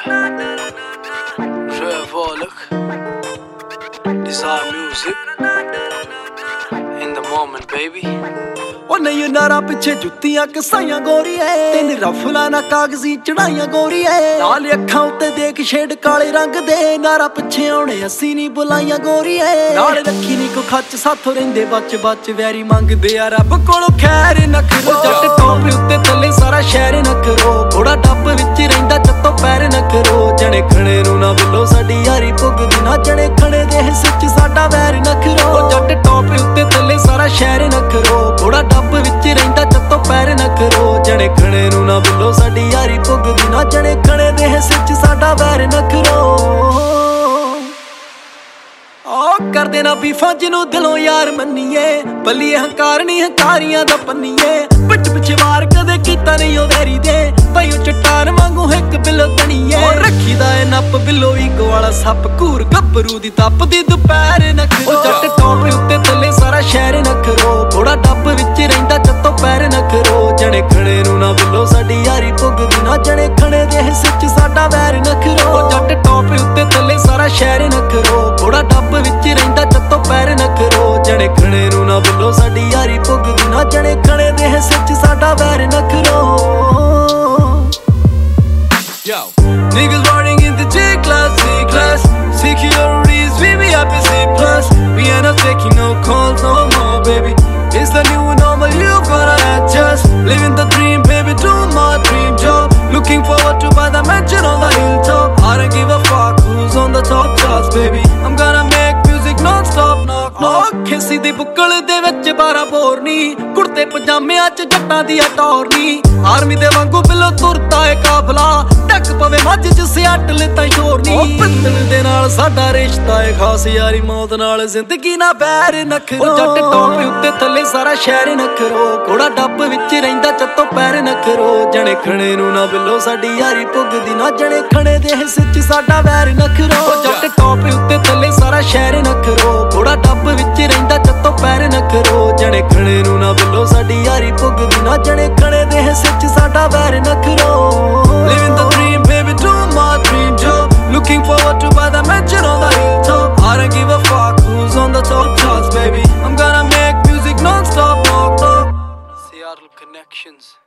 Revoluk, Desire music in the moment, baby. ਉਹ ਨਹੀਂ ਨਾਰਾ ਪਿੱਛੇ ਜੁੱਤੀਆਂ ਕਸਾਈਆਂ ਗੋਰੀਏ, ਤਿੰਨ ਰਫਲਾਂ ਨਾ ਕਾਗਜ਼ੀ ਚੜਾਈਆਂ ਗੋਰੀਏ, ਲਾਲ ਅੱਖਾਂ ਉੱਤੇ ਦੇਖ ਛੇੜ ਕਾਲੇ ਰੰਗ ਦੇ, ਨਾਰਾ ਪਿੱਛੇ ਆਉਣੇ ਅਸੀਂ ਨਹੀਂ ਬੁਲਾਈਆਂ ਗੋਰੀਏ, ਨਾਲ ਰੱਖੀ ਨਹੀਂ ਕੋ ਖੱਚ ਸਾਥੋਂ ਰਹਿੰਦੇ ਬਚ ਬਚ ਵੈਰੀ ਮੰਗਦੇ ਆ ਰੱਬ ਕੋਲੋਂ ਖੈਰ ਨਖਰੋ, ਜੱਟ ਟੌਪ ਉੱਤੇ ਥੱਲੇ ਸਾਰਾ ਸ਼ਹਿਰ ਨਖਰੋ, ਘੋੜਾ ਡੱਬ ਵਿੱਚ ਰਹਿੰਦਾ ਜੱਤੋਂ ਪੈਰ ਨਖਰੋ, ਜਣੇ ਖਣੇ ਨੂੰ ਨਾ ਬਿੱਲੋ ਸਾਡੀ ਯਾਰੀ ਪੁੱਗਦੀ ਨਾ, ਜਣੇ ਖਣੇ ਦੇ ਹਿੱਸੇ ਸਾਡਾ ਵੈਰ ਨਖਰੋ, ਜੱਟ ਟੌਪ ਉੱਤੇ ਥੱਲੇ ਸਾਰਾ ਸ਼ਹਿਰ ਨਖਰੋ, ਘੋੜਾ ਡੱਬ ਵਿੱਚ ਰਹਿੰਦਾ ਜੱਤੋਂ ਪੈਰ ਨਖਰੋ, ਜਣੇ ਖਣੇ ਨੂੰ ਨਾ ਬਿੱਲੋ ਸਾਡੀ ਯਾਰੀ ਪੁੱਗਦੀ ਨਾ, ਜਣੇ ਖਣੇ ਦੇ ਹਿੱਸੇ ਸਾਡਾ ਵੈਰ ਨਖਰੋ। ਕਰਦੇ ਨਾ ਬੀਫਾਂ ਜਿਹਨੂੰ ਦਿਲੋਂ ਯਾਰ ਮੰਨੀਏ, ਬੱਲੀਏ ਹੰਕਾਰ ਨਹੀਂ ਹੰਕਾਰੀਆਂ ਦਾ ਪੰਨੀਏ, ਪਿੱਠ ਪਿੱਛੇ ਵਾਰ ਕਦੇ ਕੀਤਾ ਨਹੀਂ ਉਹ ਵੈਰੀ ਦੇ, ਭਾਈ ਉਹ ਚਟਾਨ ਵਾਂਗੂ ਇੱਕ ਬਿੱਲੋ ਤਣੀਏ, ਰੱਖੀਦਾ ਏ ਨੱਪ ਬਿੱਲੋ ਈਗੋ ਵਾਲਾ ਸੱਪ, ਘੂਰ ਗੱਭਰੂ ਦੀ ਤਪਦੀ ਦੁਪਹਿਰ ਨਖਰੋ, ਜੱਟ ਟੌਪ ਉੱਤੇ ਥੱਲੇ ਸਾਰਾ ਸ਼ਹਿਰ ਨਖਰੋ, ਘੋੜਾ ਡੱਬ ਵਿੱਚ ਰਹਿੰਦਾ ਜੱਤੋਂ ਪੈਰ ਨਖਰੋ, ਜਣੇ ਖਣੇ ਨੂੰ ਨਾ ਬਿੱਲੋ ਸਾਡੀ ਯਾਰੀ ਪੁੱਗਦੀ ਨਾ, ਜਣੇ ਖਣੇ ਦੇ ਹਿੱਸੇ ਸਾਡਾ ਵੈਰ ਨਖਰੋ, ਜੱਟ ਟੌਪ ਉੱਤੇ ਥੱਲੇ ਸਾਰਾ ਸ਼ਹਿਰ ਨਖਰੋ, ਘੋੜਾ ਡੱਬ ਵਿੱਚ ਰਹਿੰਦਾ ਜੱਤੋਂ ਪੈਰ ਨਖਰੋ, ਜਣੇ ਖਣੇ ਨੂੰ ਨਾ ਬਿੱਲੋ ਸਾਡੀ ਯਾਰੀ ਪੁੱਗਦੀ ਨਾ, ਜਣੇ ਖਣੇ ਦੇ ਹਿੱਸੇ ਸਾਡਾ ਵੈਰ ਨਖਰੋ। Yo, niggas riding in the J-class, C-class, securities, we be up in C+. We ain't not taking no calls no more, baby. It's the new normal, you gotta adjust. Living the dream, baby, do my dream job. Looking forward to buy the mansion on the hilltop. I don't give a fuck who's on the top charts, baby. I'm gonna make music non-stop, knock knock. ਖੇਸੀ ਦੀ ਬੁੱਕਲ ਦੇ ਵਿੱਚ 12 bore ਨੀ, ਕੁੜਤੇ ਪਜਾਮਿਆਂ ਚ ਜੱਟਾਂ ਦੀ ਟੌਰ ਨੀ, army ਦੇ ਵਾਂਗੂ ਬਿੱਲੋ ਤੁਰਦਾ ਏ ਕਾਫਲਾ, ਟੱਕ ਪਵੇ ਮੱਝ ਚ ਸਿਆਟਲ ਤਾਂ ਸ਼ੋਰ ਨੀ, ਪਿੱਤਲ ਦੇ ਨਾਲ ਸਾਡਾ ਰਿਸ਼ਤਾ ਏ ਖਾਸ, ਯਾਰੀ ਮੌਤ ਨਾਲ ਜ਼ਿੰਦਗੀ ਨਾ ਬੈਰ ਨਖਰੋ, ਜੱਟ ਟੌਪ ਉੱਤੇ ਥੱਲੇ ਸਾਰਾ ਸ਼ਹਿਰ ਨਖਰੋ, ਘੋੜਾ ਡੱਬ ਵਿੱਚ ਰਹਿੰਦਾ ਜੱਤੋਂ ਪੈਰ ਨਖਰੋ, ਜਣੇ ਖਣੇ ਨੂੰ ਨਾ ਬਿੱਲੋ ਸਾਡੀ ਯਾਰੀ ਪੁੱਗਦੀ ਨਾ, ਜਣੇ ਖਣੇ ਦੇ ਹਿੱਸੇ ਸਾਡਾ ਵੈਰ ਨਖਰੋ, ਜੱਟ ਟੌਪ ਉੱਤੇ ਥੱਲੇ ਸਾਰਾ ਸ਼ਹਿਰ ਨਖਰੋ, ਘੋੜਾ ਡੱਬ ਵਿੱਚ ਰਹਿੰਦਾ ਜੱਤੋਂ ਪੈਰ ਨਖਰੋ, ਜਣੇ ਖਣੇ ਨੂੰ ਨਾ ਬਿੱਲੋ ਸਾਡੀ ਯਾਰੀ ਪੁੱਗਦੀ ਨਾ, ਜਣੇ ਖਣੇ ਦੇ ਹਿੱਸੇ ਸਾਡਾ ਵੈਰ ਨਖਰੋ। Living the dream, baby, do my dream job. Looking forward to buy the mansion on the hilltop. I don't give a fuck who's on the top charts, baby. I'm gonna make music non-stop, knock knock. Seattle Connections.